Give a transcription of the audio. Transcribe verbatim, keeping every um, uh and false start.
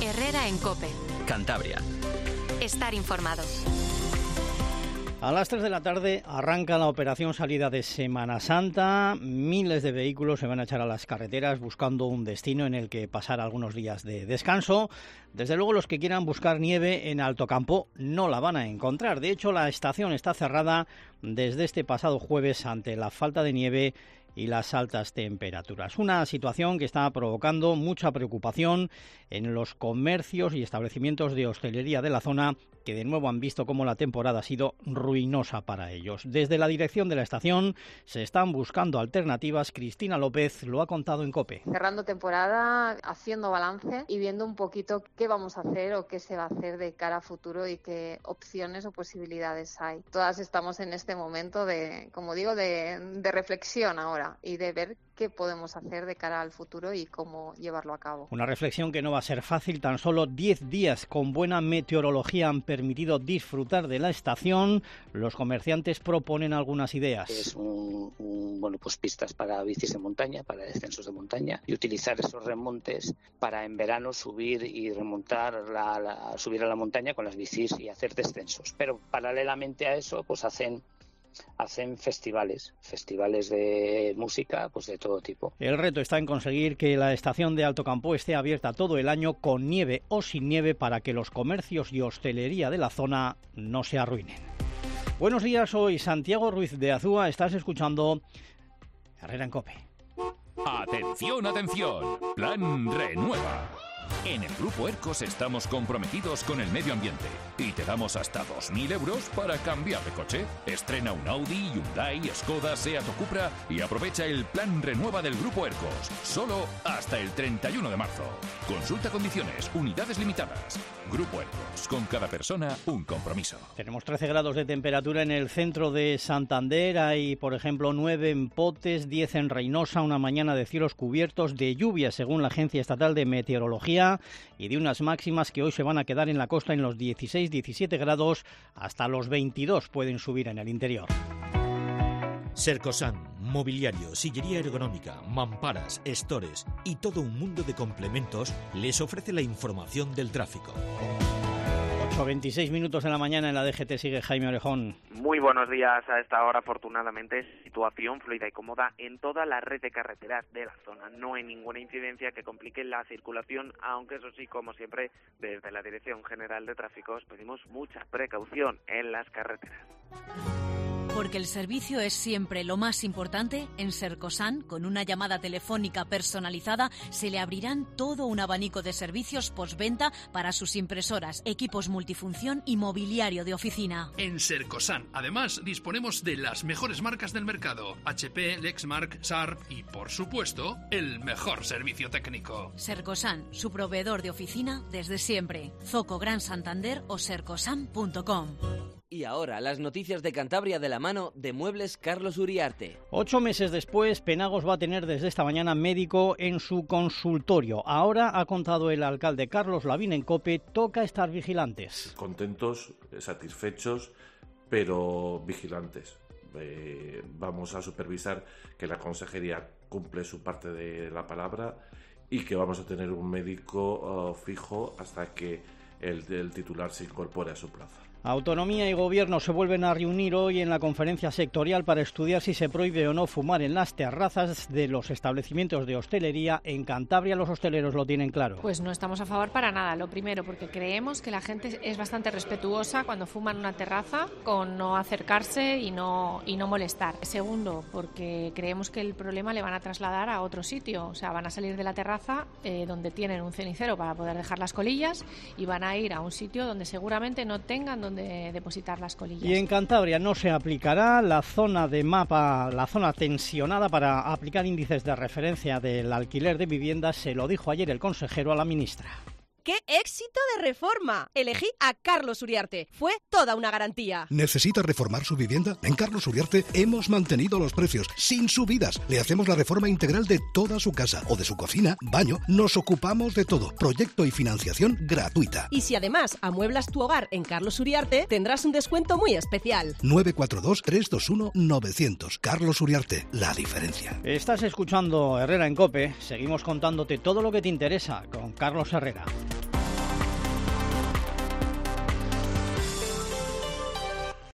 Herrera en COPE. Cantabria. Estar informado. A las tres de la tarde arranca la operación salida de Semana Santa. Miles de vehículos se van a echar a las carreteras buscando un destino en el que pasar algunos días de descanso. Desde luego, los que quieran buscar nieve en Alto Campo no la van a encontrar. De hecho, la estación está cerrada desde este pasado jueves ante la falta de nieve y las altas temperaturas. Una situación que está provocando mucha preocupación en los comercios y establecimientos de hostelería de la zona, que de nuevo han visto cómo la temporada ha sido ruinosa para ellos. Desde la dirección de la estación se están buscando alternativas. Cristina López lo ha contado en COPE. Cerrando temporada, haciendo balance y viendo un poquito qué vamos a hacer o qué se va a hacer de cara a futuro y qué opciones o posibilidades hay. Todas estamos en este momento de, como digo, de, de reflexión ahora y de ver qué podemos hacer de cara al futuro y cómo llevarlo a cabo. Una reflexión que no va a ser fácil. Tan solo diez días con buena meteorología han permitido disfrutar de la estación. Los comerciantes proponen algunas ideas. Es un, un, bueno, pues pistas para bicis de montaña, para descensos de montaña, y utilizar esos remontes para en verano subir y remontar, la, la, subir a la montaña con las bicis y hacer descensos. Pero paralelamente a eso, pues hacen hacen festivales, festivales de música, pues de todo tipo. El reto está en conseguir que la estación de Alto Campo esté abierta todo el año, con nieve o sin nieve, para que los comercios y hostelería de la zona no se arruinen. Buenos días, soy Santiago Ruiz de Azúa, estás escuchando Herrera en COPE. Atención, atención, Plan Renueva. En el Grupo ERCOS estamos comprometidos con el medio ambiente y te damos hasta dos mil euros para cambiar de coche. Estrena un Audi, Hyundai, Skoda, Seat o Cupra y aprovecha el Plan Renueva del Grupo ERCOS. Solo hasta el treinta y uno de marzo. Consulta condiciones, unidades limitadas. Grupo ERCOS, con cada persona un compromiso. Tenemos trece grados de temperatura en el centro de Santander. Hay, por ejemplo, nueve en Potes, diez en Reynosa. Una mañana de cielos cubiertos, de lluvia según la Agencia Estatal de Meteorología, y de unas máximas que hoy se van a quedar en la costa en los dieciséis diecisiete grados, hasta los veintidós pueden subir en el interior. Sercosan, mobiliario, sillería ergonómica, mamparas, estores y todo un mundo de complementos les ofrece la información del tráfico. ocho veintiséis minutos de la mañana en la D G T, sigue Jaime Orejón. Muy buenos días. A esta hora, afortunadamente, situación fluida y cómoda en toda la red de carreteras de la zona. No hay ninguna incidencia que complique la circulación, aunque eso sí, como siempre, desde la Dirección General de Tráfico os pedimos mucha precaución en las carreteras. Porque el servicio es siempre lo más importante, en Sercosan, con una llamada telefónica personalizada, se le abrirán todo un abanico de servicios postventa para sus impresoras, equipos multifunción y mobiliario de oficina. En Sercosan, además, disponemos de las mejores marcas del mercado: H P, Lexmark, Sharp y, por supuesto, el mejor servicio técnico. Sercosan, su proveedor de oficina desde siempre. Zoco Gran Santander o sercosan punto com. Y ahora, las noticias de Cantabria de la mano de Muebles Carlos Uriarte. Ocho meses después, Penagos va a tener desde esta mañana médico en su consultorio. Ahora, ha contado el alcalde Carlos Lavín en COPE, toca estar vigilantes. Contentos, satisfechos, pero vigilantes. Eh, vamos a supervisar que la consejería cumple su parte de la palabra y que vamos a tener un médico uh, fijo hasta que el, el titular se incorpore a su plaza. Autonomía y Gobierno se vuelven a reunir hoy en la conferencia sectorial para estudiar si se prohíbe o no fumar en las terrazas de los establecimientos de hostelería. En Cantabria los hosteleros lo tienen claro. Pues no estamos a favor para nada. Lo primero, porque creemos que la gente es bastante respetuosa cuando fuma en una terraza, con no acercarse y no, y no molestar. Segundo, porque creemos que el problema le van a trasladar a otro sitio. O sea, van a salir de la terraza eh, donde tienen un cenicero para poder dejar las colillas y van a ir a un sitio donde seguramente no tengan donde de depositar las colillas. Y en Cantabria no se aplicará la zona de mapa, la zona tensionada para aplicar índices de referencia del alquiler de viviendas, se lo dijo ayer el consejero a la ministra. ¡Qué éxito de reforma! Elegí a Carlos Uriarte. Fue toda una garantía. ¿Necesita reformar su vivienda? En Carlos Uriarte hemos mantenido los precios sin subidas. Le hacemos la reforma integral de toda su casa o de su cocina, baño. Nos ocupamos de todo. Proyecto y financiación gratuita. Y si además amueblas tu hogar en Carlos Uriarte, tendrás un descuento muy especial. nueve cuatro dos, tres dos uno, nueve cero cero. Carlos Uriarte, la diferencia. Estás escuchando Herrera en COPE. Seguimos contándote todo lo que te interesa con Carlos Herrera.